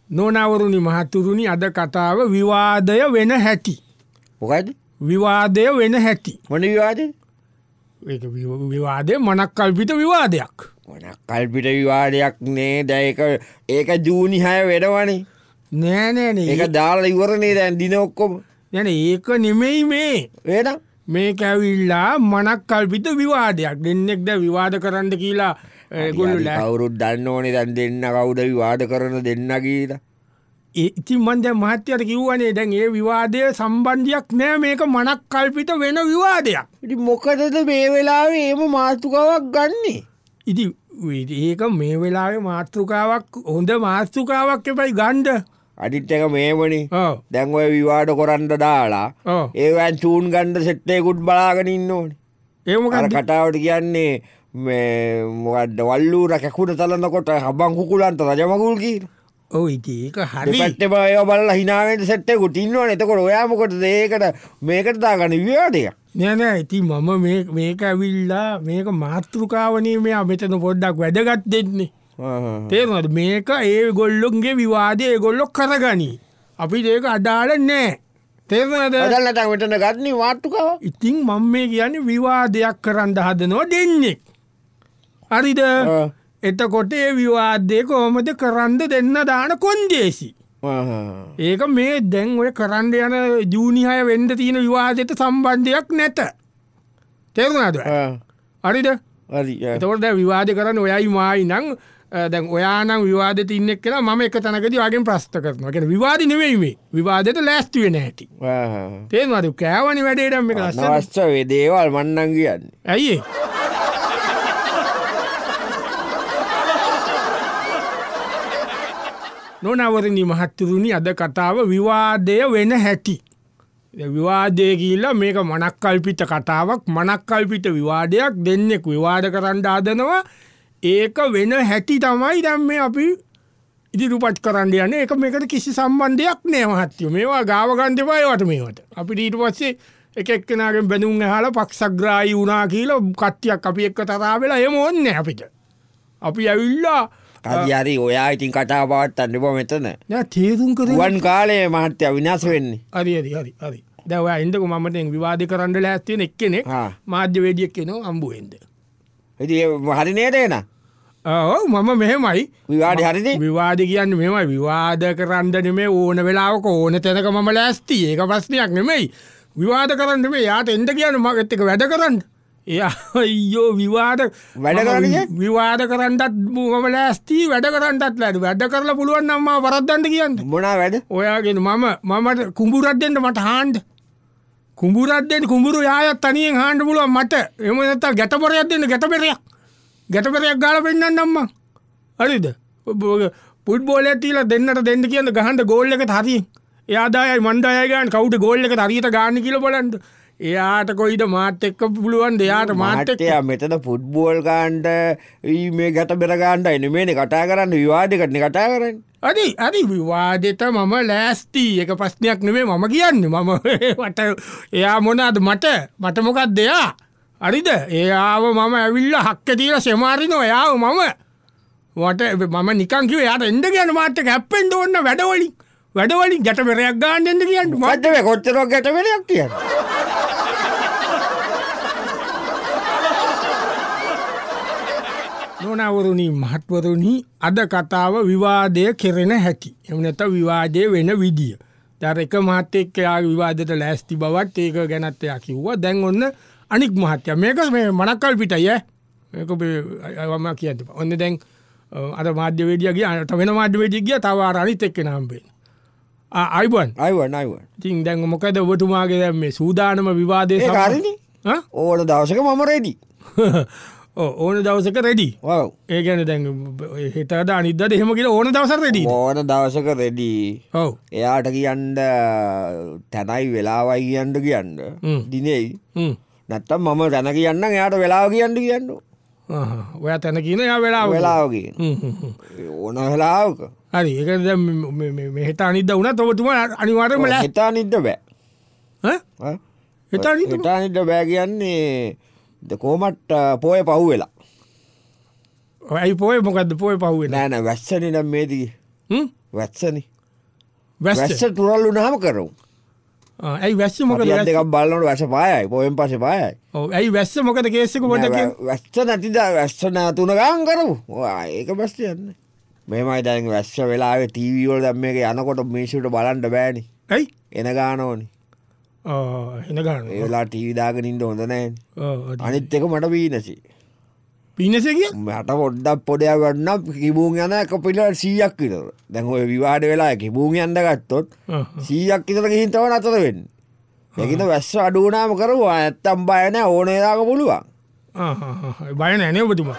නොනවරුණි මහතුරුණි අද කතාව විවාදය වෙන හැටි. මොකද විවාදය වෙන හැටි. මොන විවාදද? ඒක විවාදය මනක් කල්පිත විවාදයක්. මොනක් කල්පිට විවාදයක් නේ. දැන් ඒක ජූනි 6 වෙනවනේ. නෑ ඒක දාලා ඉවරනේ දැන් දින ඔක්කොම. නෑ ඒක නෙමෙයි මේ. එහෙනම් මේක ඇවිල්ලා මනක් කල්පිත විවාදයක්. දෙන්නෙක් දැන් විවාද කරන්න කියලා ඒගොල්ලෝ කවුරුත් දන්න ඕනේ දැන් දෙන්න කවුද විවාද කරන දෙන්න කියලා. ඉතින් මන් දැන් මහත්තයාට කිව්වනේ දැන් ඒ විවාදය සම්බන්ධයක් නෑ මේක මනක් කල්පිත වෙන විවාදයක්. ඉතින් මොකටද මේ වෙලාවේ එහෙම මාතෘකාවක් ගන්නෙ? ඉතින් ඒක මේ වෙලාවේ මාතෘකාවක් හොඳ මාතෘකාවක් එපයි ගන්න. අනිත් එක මේවනේ. ඔව්. දැන් ඔය විවාද කරන්න දාලා ඔව්. ඒවෙන් චූන් ගන්න සෙට් එකකුත් බලාගෙන ඉන්න ඕනේ. ඒ අර මොකක්ද? කතාවට කියන්නේ මේ මොකද්ද වල්ලූර කැකුඩ තලනකොට හබන් කුකුලන්ට රජමගුල් කියලා. ඔව් ඉතින් ඒක හරි. දෙපැත්තේම ඒව බලලා hina වෙන්න සෙට් එකකුත් ඉන්නවනේ. එතකොට ඔයා මොකටද මේකට දාගන්න විවාදයක්? නෑ ඉතින් මම මේක ඇවිල්ලා මේක මාතෘකාවනේ මෙයා මෙතන පොඩ්ඩක් වැදගත් දෙන්නේ. තේරුණාද? මේක ඒගොල්ලොන්ගේ විවාදය ඒගොල්ලෝ කරගනි. අපිට ඒක අදාළ නෑ. තේරුණාද? අදල් නැතන් මෙතන ගන්නේ මාතෘකාව. ඉතින් මම මේ කියන්නේ විවාදයක් කරන්න හදනවා දෙන්නෙක්. හරිද? එතකොට ඒ විවාදය කොහොමද කරන්න දෙන්න දාන කොන්දේසි. ඒක මේ දැන් ඔය කරන්න යන ජූනි 6 වෙන්න තියෙන විවාදයට සම්බන්ධයක් නැත. තේරුණාද? හරිද? හරි. එතකොට දැන් විවාද කරන්න ඔයයි මායි නම් දැන් ඔයා නම් විවාදෙට ඉන්න එක්කලා මම එක තැනකදී වගේ ප්‍රශ්න කරනවා. ඒ කියන්නේ විවාද නෙවෙයි මේ. විවාදෙට ලෑස්ති වෙන්නේ නැහැටි. තේරුණාද? කෑවනි වැඩේ දැන් මේක ලස්සන. අවශ්‍ය වේ දේවල් මන් නම් කියන්නේ. ඇයි ඒ? නොනවරණි මහත්තුරුනි අද කතාව විවාදය වෙන හැටි. විවාදය කියලා මේක මනක් කල්පිත කතාවක්. මනක් කල්පිත විවාදයක්. දෙන්නෙක් විවාද කරන්න හදනවා. ඒක වෙන හැටි තමයි දැන් මේ අපි ඉදිරිපත් කරන්න යන්නේ. ඒක මේකට කිසි සම්බන්ධයක් නෑ මහත්තයෝ. මේවා ගාව ගන්න එපා ඒවට මේවට. අපිට ඊට පස්සේ එක එක්කෙනාගෙන් බැඳුම් අහලා පක්ෂග්‍රාහී වුණා කියලා කට්ටියක් අපි එක්ක තරහා වෙලා එහෙම ඕනේ නෑ අපිට. අපි ඇවිල්ලා හරි ඔයා ඉතින් කතා පවත්තන්න එපා මෙතන. නෑ තේරුම් කරගන්න. වන් කාලේ මහත්තයා විනාශ වෙන්නේ. හරි. දැන් ඔයා එන්නකො මම දැන් විවාද කරන්න ලෑස්ති වෙන එක්කෙනෙක් මාධ්‍යවේදියෙක් කෙනෙක් හම්බ වෙන්න. ඉතින් හරි නේද එන? ඔව් මම මෙහෙමයි. විවාදේ හරිද? විවාද කියන්නේ මෙහෙමයි. විවාද කරන්න නෙමෙයි ඕන වෙලාවක ඕන තැනක මම ලෑස්ති. ඒක ප්‍රශ්නයක් නෙමෙයි. විවාද කරන්න නෙමෙයි. යාට එන්න කියන්නේ මගෙත් එක වැඩ කරන්න. එයා අයියෝ විවාද වැඩ කරන්නේ? විවාද කරන්නත් මම ලෑස්ති වැඩ කරන්නත් ලෑස්ති. වැඩ කරලා පුළුවන් නම් මම වරද්දන්න කියන්නේ. මොනවා වැඩ? ඔයාගෙන මම කුඹුරක් දෙන්න මට හාන්න. කුඹුරක් දෙන්න කුඹුරු යායත් තනියෙන් හාන්න පුළුවන් මට. එහෙම නැත්නම් ගැටපොරයක් දෙන්න ගැටපෙරයක්. ගැටපෙරයක් ගාලා පෙන්නන්නම් මං. හරිද? ෆුට්බෝලයක් තියලා දෙන්නට දෙන්න කියන්නේ ගහන්න ගෝල් එකට හරියෙන්. එයා දායයි මන් දායයි ගන්න කවුද ගෝල් එකට හරියට ගන්න කියලා බලන්න. එයාට කොයිද මාත් එක්ක පුළුවන් එයාට මාත් එක්ක. මෙතන ෆුට්බෝල් ගන්නට මේ ගැටපෙර ගන්නයි නෙමෙයිනේ කතා කරන්නේ විවාදයකටනේ කතා කරන්නේ. හරි විවාදෙට මම ලෑස්ති. ඒක ප්‍රශ්නයක් නෙමෙයි මම කියන්නේ. මම මට එයා මොනවාද මට මොකක්ද එයා? හරිද? එයාව මම ඇවිල්ලා හක්ක තියලා සෙමාරිනවා එයාව මම නිකන් කිව්වේ එයාට එන්න කියන මාත් එක්ක හැප්පෙන්න ඕන වැඩවලින් ගැටපෙරයක් ගන්න එන්න කියන්නේ. මොකද්ද මේ කොච්චරක් ගැටපෙරයක් කියන්නේ? නොනවරුණි මහත්වරුණි අද කතාව විවාදය කෙරෙන හැටි. එහෙම නැත්නම් විවාදය වෙන විදිය. දැන් එක මහත්තයෙක් එයාගේ විවාදයට ලෑස්ති බවත් ඒක ගැනත් එයා කිව්වා. දැන් ඔන්න අනික් මහත්තයා මේක මේ මනක්කල් පිටයි ඈ. මේක මම කියන්නේ. ඔන්න දැන් අර මාධ්‍යවේදියා ගියා වෙන මාධ්‍යවේදියෙක් ගියා තව අර අනිත් එක්කෙනා හම්බෙන්න. අයිබන්. ඉතින් දැන් මොකද ඔබතුමාගේ දැන් මේ සූදානම විවාදයේ ඒක හරිනේ. ඕන දවසක මම රෙඩි. ඕන දවසක රෙඩි. ඔව්. ඒ කියන්නේ දැන් හෙටද අනිද්දාද එහෙම කියලා ඕන දවසක් රෙඩි. ඕන දවසක රෙඩි. ඔව්. එයාට කියන්න තැනයි වෙලාවයි කියන්න දිනෙයි. නැත්තම් මම තැන කියන්නම් එයාට වෙලාව කියන්න. ඔයා තැන කියන එයා වෙලාව කියන. ඕන වෙලාවක. හරි ඒක දැන් මේ හෙට අනිද්දා වුණත් ඔබතුමා අනිවාර්යයෙන්ම හෙට අනිද්දා බෑ. හෙට අනිද්දා බෑ කියන්නේ කොහොමත් පොය පහුවෙලා. ඇයි පොය මොකද්ද පොය පහුවෙලා? නෑ වැස්සනේ නම් මේදී. වැත්සනි වැස්ස වැස්ස තුරල්ලු නාම කරමු ඇයි වැස්ස මොකද දෙකක් බලන්නට වැස පායයි පොයෙන් පස පායයි ඇයි වැස්ස මොකද කේසක ොට වැස්ස නැතිද වැස්ස නෑතුන ගාන් කරමු ඒක බස්ට යන්න මෙමයි දැන් වැස්ස වෙලාේ තීවීවල් දැම් මේක යනකොට මිනිසුට බලන්ට බෑනි ඇයි එන ගානෝනි එන ගන්න ඒලා ටීවිදාගෙනින්ට හොඳ නෑ අනිත් එක මට පීනසි පිනසකිය මට පොඩ්ඩක් පොඩයක් ගන්න කිබූන් යන එක පිට 100ක් විතර දැන් ඔය විවාඩ වෙලා කිබූන් යන්න ගත්තොත් 100ක් විතර ගිහින් තව නතර වෙන්න ඒකිට වැස්ස අඩුවනාම කරුවා ඇත්තම් බය නෑ ඕනේදාක පුළුවන් බය නෑනේ ඔබතුමා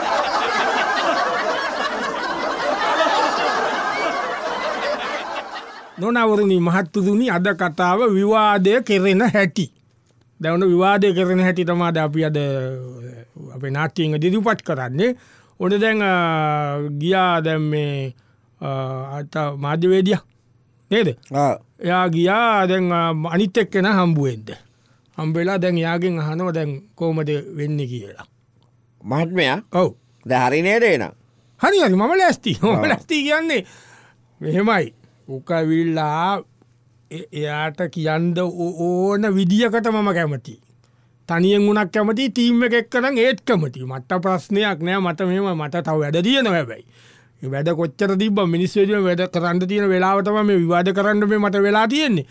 නොනවරුණි මහත්තුදුනි අද කතාව විවාදය කෙරෙන හැටි දැවන විවාදය කරන හැටි තමාද අපි අද අප නාට්‍යයෙන් දිරිපට් කරන්නේ ඔොඩ දැන් ගියා දැම් මේ අත මාධ්‍යවේදිය නේද එයා ගියා දැන් අනිත් එක්කෙන හම්බුවෙන්ද හම්බෙලා දැන් යාගෙන් අහනව දැන් කෝමද වෙන්න කියලා මහත්මයා ඔව් ද හරිනේටේන හරි හරි මම ලැස්ති හොම ලැස්ති කියන්නේ මෙහෙමයි උකවිල්ලා එයාට කියන්ද ඕන විදිියකට මම කැමති තනියෙන් වුණක් කැමති තීම එකක් කරන ඒත් කමති මට ප්‍රශ්නයක් නෑ මට මෙම මට තව වැඩ තියන හැබැයි වැඩ කොච්චර තිබ මිනිස්වේදිය වැඩ කරන්න තියෙන වෙලාවතම මේ විවාද කරන්න මේ මට වෙලා තියෙන්නේ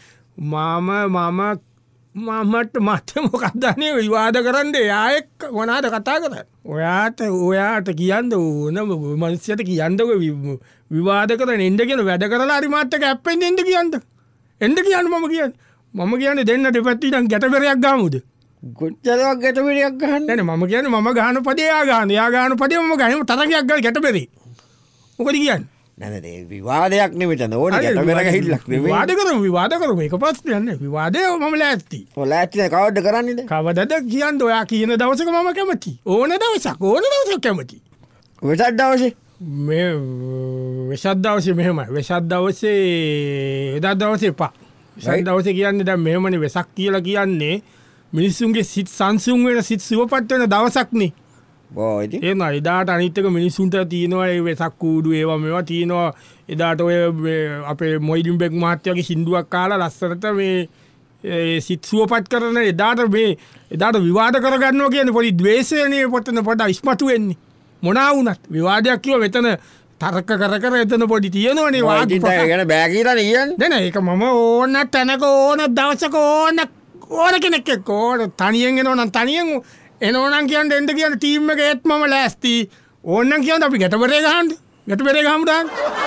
මමට මට මොකක්දන්නේ විවාද කරන්න යායෙක් වනාද කතා කර ඔයාට කියන්න ඕන මංස්යට කියන්නක විවාද කරන එන්ඩ කියන වැඩ කරලා අරිමාත්තක ඇපෙන් එට කියන්න එන්ඩ කියන්න මම කියන්න මම කියන්න දෙන්න දෙපැත්තිටන් ගැටපෙරයක් ගමුද ගොච්චරක් ගැටපෙරයක් ගහන්න මම කියන්න මම ගාන පදයා ගාන යා ගාන පදයම ගහම තරගයක් ගල් ගැටපෙරේ මොකද කියන්න නැනදේ විවාදයක් නෙමට ඕන ගැටපෙර හිල්ලක් විවාද කර විවාද කරම එක පස් යන්න විවාදය මල ඇත්ති හොල ඇත්තින කවඩ්ඩ කරන්නද කවදද කියන්න ඔයා කියන දවසක මම කැමති ඕන දවසක් ඕන දවසක් කැමති වෙසත් දවසේ මේ වෙසත් දවසේ මෙහෙම වෙසත් දවසේ එදා දවසේ පා සයි දවස කියන්න දැ මෙහමනි වෙසක් කියලා කියන්නේ මිනිස්සුන්ගේ සිත් සංසුන් වෙන සිත් සුවපත්වන දවසක්නේ ඒන එදාට අනිතක මිනිස්සුන්ට තියනවා වෙසක් කූඩු ඒවා මෙවා තියනවා එදාට ඔය අපේ මොයිඩිම් බෙක් මාත්‍යයගේ සිින්දුවක් කාලා ලස්සරට මේ සිත් සුවපත් කරන එදාට මේ එදාට විවාද කරගන්නවා කියන පොඩි දවේශයනය පොත්තන පොට ඉස්මතු වෙන්නේ මොනා වුනත් විවාදයක් කිව වෙතන තර්ක කර එතන පොඩි තියෙනවනේ ගැන බෑකිරන කියන්න දෙන එක මම ඕන්න තැනක ඕන දවසක ඕන කෙනෙක් ඕන තනියෙන් එනවනම් තනියෙන් එනෝනම් කියන්න එන්ට කියන්න තීම එක ඒත් මම ලෑස්ති ඕන්නන් කියන්න අපි ගැටපරේ ගහන්ඩ ගැට පෙරේ ගමුදන්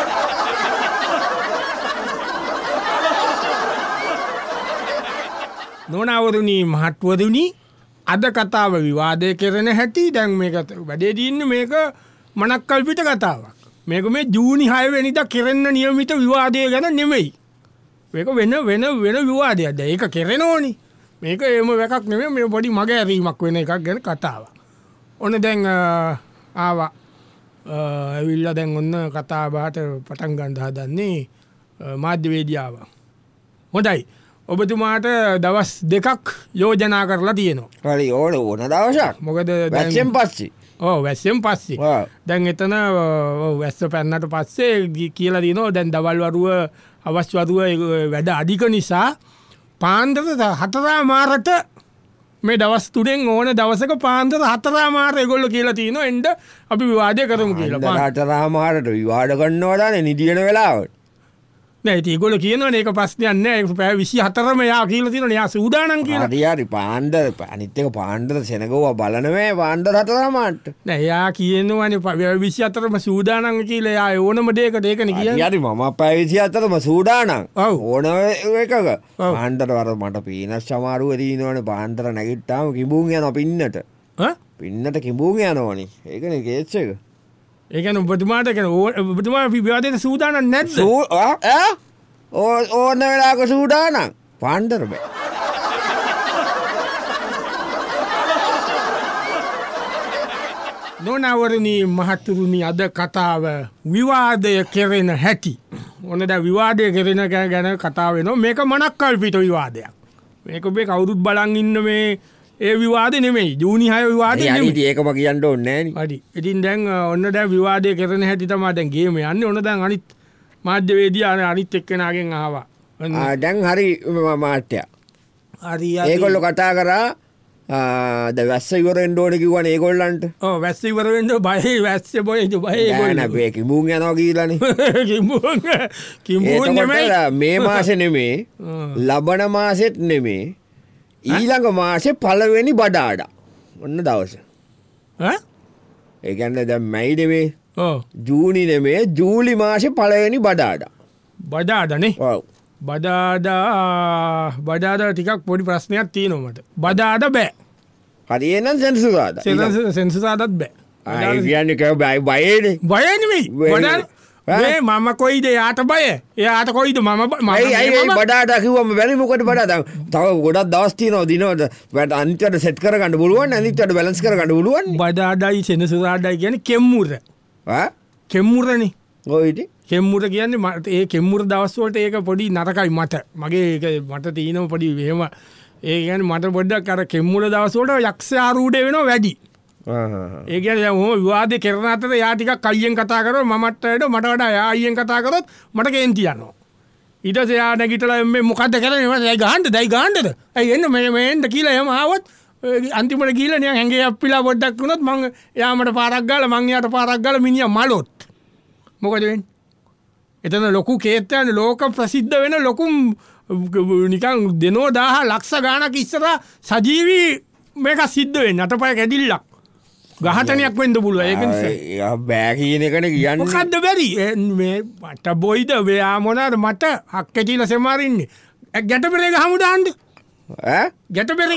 නොනවරුණී මහත්වරුණී අද කතාව විවාදය කරන හැටි දැන් මේක වැඩේදන්න මේක මනක් කල්පිට කතාවක් මේක මේ ජූනි 6 වෙනිද කෙරෙන්න නියමිත විවාදය ගැන නෙමෙයි මේක වෙන විවාදයක්ද ඒක කෙරෙන ඕනි මේක එම වැකක් නෙමේ මේ පොඩි මග ඇරීමක් වෙන එකක් ගැන කතාව ඔන්න දැන් ආවා ඇවිල්ල දැන් ඔන්න කතාබාට පටන් ගන්ධ හදන්නේ මාධ්‍යවේදියාව හොඳයි ඔබතුමාට දවස් දෙකක් යෝජනා කරලා තියෙනවා හරි ඕන ඕන දවසක් මොකද වැස්සෙන් පස්සේ වැස්සෙන් පස්සේ දැන් එතන වැස්ස පැන්නට පස්සේ කියලා දිනෝ දැන් දවල්වරුව අවස්වරුව වැඩ අධික නිසා පාන්දර 4 මාරට මේ දවස් තුනෙන් ඕන දවසක පාන්දර 4 මාර එගොල්ල කියලා තියන එන්ඩ අපි විවාදය කරමු කියලා 4 මාරට විවාඩ කන්නවටන නිදියන වෙලාවට නැති ගොල කියනවන ඒක පස්සයන්න පැ 24ම යා කියල තින යා සූදානන් කියලා යාරි පාන්ඩ අනිත්තක පාන්ඩර සෙනකව බලනවේ පාන්ඩ 4 මාට නෑ කියනවන 24ම සූදානන් කියලා යා ඕනම දේක දේකන කිය යරි මම පැ 24ම සූදානන් ඕන එකක පාන්ඩර වර මට පීනස් සමාරුව දීනවන පාන්තර නැගිට්ටාම කිබූන් යන පින්නට පින්නට කිබූන් යනවනි ඒකන කේච්ච එක ඒකන උපතුමාට කන ඔබතුමා විවාදයට සූදානන් නැත් ඕන්න වෙලාක සූදානන් පාන්ඩර බෑ නොනවරණී මහත්තුරුණි අද කතාව විවාදය කෙරෙන හැටි ඕනද විවාදය කෙරෙන ගැන කතාවෙන මේක මනක් කල්පිට විවාදයක් මේක බේ කවුරුත් බලන් ඉන්න මේ ඒ විවාද නෙමෙයි ජූනි 6 විවාද ඒකම කියන්න ඕන්න හරි ඉතින් දැන් ඔන්න දැ විවාදය කරන හැටි තමා දැන් ගේම යන්න ඕන දැන් අනිත් මාධ්‍යවේදී අනිත් එක්කෙනාගෙන් ආවා. දැන් හරි මාට්‍ය හරි ඒකොල්ලො කතා කරා ද වැස්ස ඉවරෙන් ඩෝඩ කිවන ඒගොල්ලන්ට වැස්ස ඉවරෙන්ට බය වැස්ස බොය බය කිමූන් යනෝ කියලන මේ මාස නෙමේ ලබන මාසෙත් නෙමේ ඊළඟ මාසෙ පලවෙනි බඩාඩ ඔන්න දවස ඒගැන්න දැ මැයි නෙමේ ජූනි නෙමේ ජූලි මාසෙ පලවෙනි බඩාඩ බඩාඩනේ බඩාද ටිකක් පොඩි ප්‍රශ්නයක් තියනොමට බදාද බෑ හරිනම් සැන්සුදාද සැන්සුදාදත් බෑ කියන්න බයි බයන බයනමයි මම කොයිද යාට බය එයාට කොයිද මම බඩාට කිවම බැලිමකට බඩ තව ගොඩත් දවස්තිනෝ දිනවට වැට අනිතට සෙට් කරගන්න පුළුවන් අනිතට බැලස් කරගන්න පුළුවන් බඩාඩයි සෙනසුදාඩයි කියන කෙම්මුර කෙම්මුරණ ඔයිට කෙම්මුර කියන්නේ මට ඒ කෙම්මුර දවස්වලට ඒක පොඩි නරකයි මට මගේ මට තියනව පොඩි වෙහෙම ඒ ගැන මට පොඩ්ඩක් කර කෙම්මුල දවස්වලට යක්ෂයාරූඩ වෙනවා වැඩි ඒගැන හෝ විවාද කරන අතර යාටික කයියෙන් කතා කර මටට මට වඩා යායියෙන් කතා කරොත් මට කේන්තියනවා ඊට සයා නැගිටල එම මොකක්ද කරන යි ගහන්ට දයි ගාන්ටද ඇයි එන්න මේන්ට කියලා එම ආවත් අන්තිමට කියලනය හැගේ අපිලා පොඩ්ඩක් වුණොත් මං යාමට පාරක් ගල මංයාට පාරක් ගල මිනිිය මලොත් මොකදෙන් එතන ලොකු කේත්තයන ලෝක ප්‍රසිද්ධ වෙන ලොකුම් නිකං දෙනෝ දාහ ලක්ෂ ගානක් ඉස්සර සජීවී මේක සිද්ධුවෙන් අට පය කැඩිල්ලක් ගහටනයක් වෙන්ඩ පුළුව ඒ බෑකීන එකට කියන්න කක්ද බැරි මට බොයිද වයා මොනාද මට හක්කැටිල සෙමාරන්නේ ගැට පෙරේ හමුදාන්ද ගැට පෙරි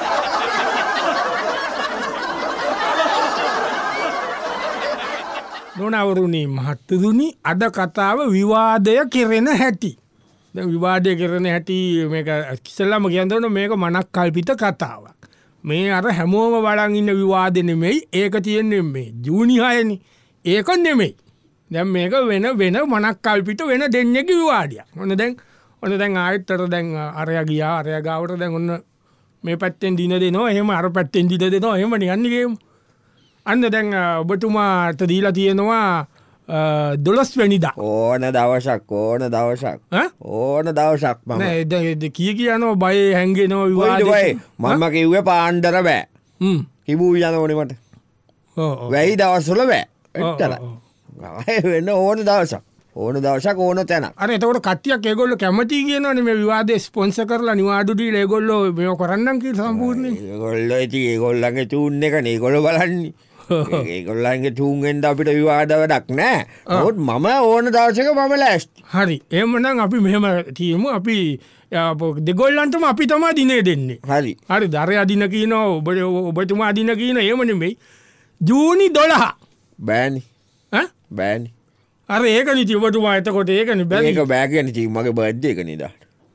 නොනවරුණී මහත්තදුනි අද කතාව විවාදය කෙරෙන හැටි විවාදය කරන හැටි මේක කිසල්ලම කියන්නවන මේක මනක් කල්පිත කතාවක් මේ අර හැමෝම වඩන් ඉන්න විවාද නෙමෙයි ඒක තියෙන්නේ මේ ජූනිහයනි ඒක නෙමෙයි දැම් මේක වෙන මනක් කල්පිට වෙන දෙන්නෙක විවාඩිය ඔන්න දැන් ආයත්තර දැන් අරය ගියා අරයගාවට දැන් ඔන්න මේ පැත්තෙන් දින දෙනවා එහෙම අර පැත්තෙන් දිද දෙනවා එහෙම නිගන්නගේම අන්න දැන් ඔබතුමාට දීලා තියෙනවා 12 වැනිදා ඕන දවසක් ඕන දවසක් මම කිය කියනවා බය හැන්ගෙනවා විවාදයි මම කිව්වේ පාණ්ඩර බෑ හිබූ යන ඕනෙමට වැහි දවස්වල බෑ එටල වෙන්න ඕන දවසක් ඕන තැන අර එතකොට කට්ටියක් ඒගොල්ල කැමති කියනවනේ මේ විවාදේ ස්පොන්සර් කරලා නිවාඩුදී ඒගොල්ලෝ මේක කරන්නම් කියලා සම්පූර්ණයෙන් ඒගොල්ලෝ ඉතින් ඒගොල්ලන්ගේ චූන් එක නේ ඒගොල්ලෝ බලන්නේ ඒගොල්ලන්ගේ චූන්ගෙන්ද අපිට විවාද වැඩක් නෑ නමුත් මම ඕන දවසක මම ලෑස්ති හරි එහෙමනම් අපි මෙහෙම තියමු අපි දෙගොල්ලන්ටම අපි තමා දිනේ දෙන්නේ හරි දරය අදින කියනවා ඔබතුමා අදින කියන එහෙම නෙමෙයි ජූනි 12 බෑනි අර ඒක නිති ඔබතුමා එතකොට ඒකන බැ බෑ කියන ති මගේ බර්ධ එක නිදා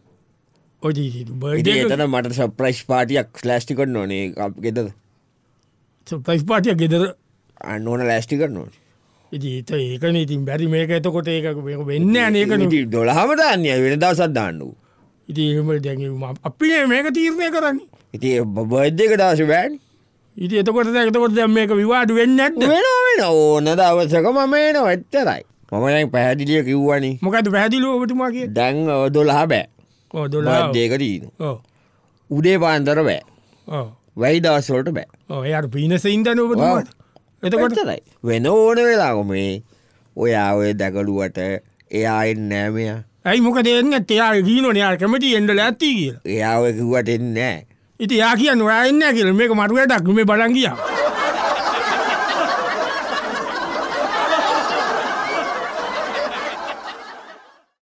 එතන මට සප්‍රයිස් පාටියක් ලෑස්ටි කරන්න ඕනේ ගෙදද ප්‍රයිස් පාටියක් ගෙදර අන්න ඕන ලෑස්ටි කරන්න ඕන ඉති ඒකන ඉතින් බැරි මේක එතකොට ඒක වෙන්න අනේකන 12ට අන්‍ය වෙන දවසත් දාන්නු ඉති එහම දැඟීම අපි මේක තීරණය කරන්න ඉති බර්ධක දවස බෑන් ඉති එතකොට එතකොට දැ මේක විවාඩ වෙන්න වෙන ඕන දවසක මමේන වෙච්චරයි මමයි පැහැදිලිය කිව්වනි මොකද පැදිලුව ඔබතුමා කිය දැන් 12 බෑ දෙකටීන උඩේ පාන්තර බෑ වැයි දවස්වලට බෑ එයට පිනස ඉන්දන ඔබතුමාට එතකොටයි වෙන ඕන වෙලාගොමේ ඔයා ඔය දැකළුවට එයාෙන් නෑමය ඇයි මොක දෙන්න එයා ගීනොන යා කැමති එන්ඩල ඇත්ති කිය එයා ඔය කිව්වට එන්නෑ ඉති යා කියන්න ඔයා එන්න කියල මේක මටුවටක් මේ බලන් කියා